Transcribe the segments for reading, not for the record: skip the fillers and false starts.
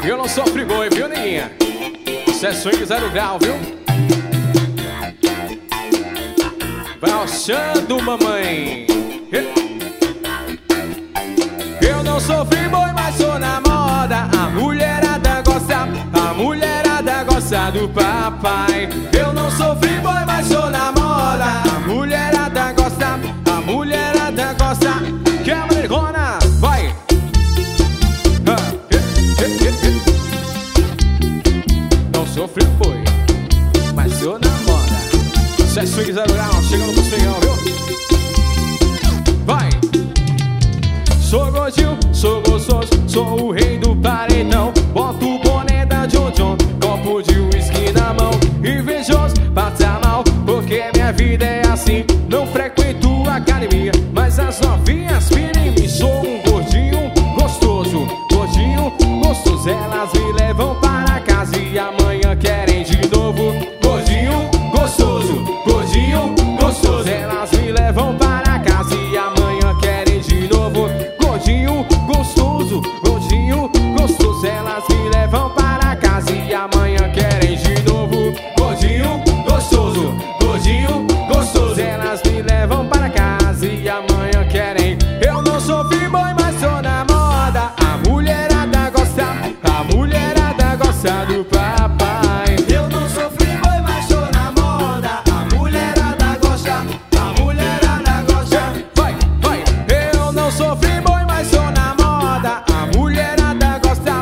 Eu não sofri boi, viu, neguinha? Isso é swing 0 grau, viu? Vai achando, mamãe. Eu não sofri boi, mas sou na moda. A mulherada gosta do papai. Eu não sofri boi, mas sou na moda. A mulherada gosta. Que é a americana, vai. Não sofri boi, mas sou na moda. Isso é swing 0 grau, chegando pro swingão, viu? Vai! Sou gordinho, sou gostoso, sou o rei do paredão. Boto o boné da John John, copo de uísque na mão. Invejoso, passa mal, porque minha vida é assim. Não frequento academia, mas as novinhas viram em mim. Sou um gordinho gostoso, elas me levam para casa e amanhã querem de novo. Gordinho gostoso, elas me levam para casa e amanhã querem de novo. Gordinho gostoso, elas me levam para casa e amanhã querem de novo. Gordinho gostoso, elas me levam para casa e amanhã querem. Eu não sofri boi, mas sou na moda. A mulherada gosta do papai. Eu não sofri boi, mas sou na moda. A mulherada gosta. Vai! Eu não sofri boi, mas sou na moda. A mulherada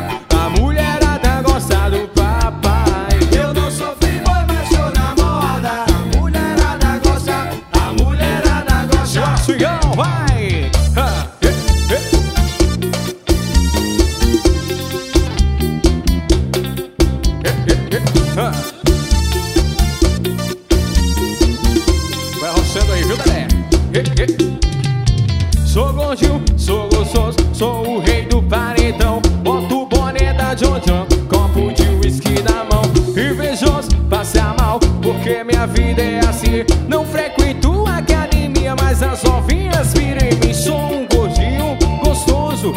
gosta do papai. Eu não sofri boi, mas sou na moda. A mulherada gosta. Swingão, vai! Vai roçando aí, viu, galera? Sou gordinho, sou gostoso, sou o rei do paredão. Boto o boné da John John, copo de uísque na mão. Invejoso, passa mal, porque minha vida é assim. Não frequento academia, mas as novinhas viram em mim. Sou um gordinho gostoso,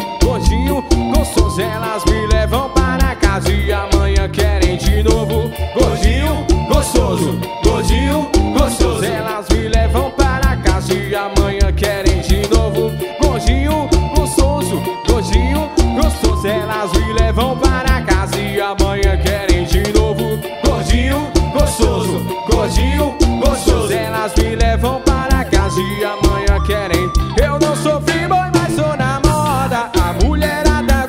elas me levam para casa e amanhã querem de novo. Gordinho gostoso, elas me levam para casa e amanhã querem de novo. Gordinho gostoso, elas me levam para casa e amanhã querem de novo. Gordinho gostoso, elas me levam para casa e amanhã querem. Eu não sofri boi, mas sou na moda. A mulherada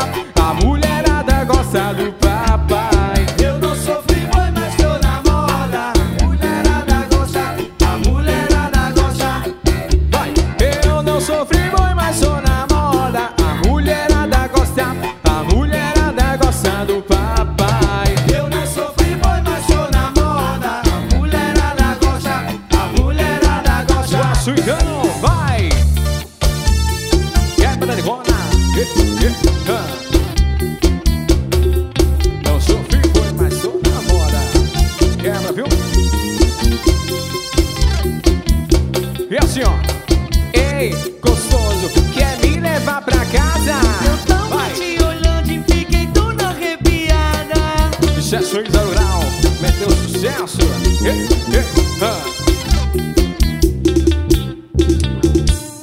gosta do papai. Eu não sofri boi, mas sou na moda. A mulherada gosta. Vai! Eu não sofri boi, mas sou na moda. A mulherada gosta do papai. Eu não sofri boi, mas sou na moda. A mulherada gosta. Swingando, vai! Quebra de rona. Não sofri boi, mas sou na moda. Quebra, viu? E assim, ó. Ei, gostoso, quer me levar pra casa? Eu tava te olhando e fiquei toda arrepiada. Isso é swing 0 grau, meteu sucesso.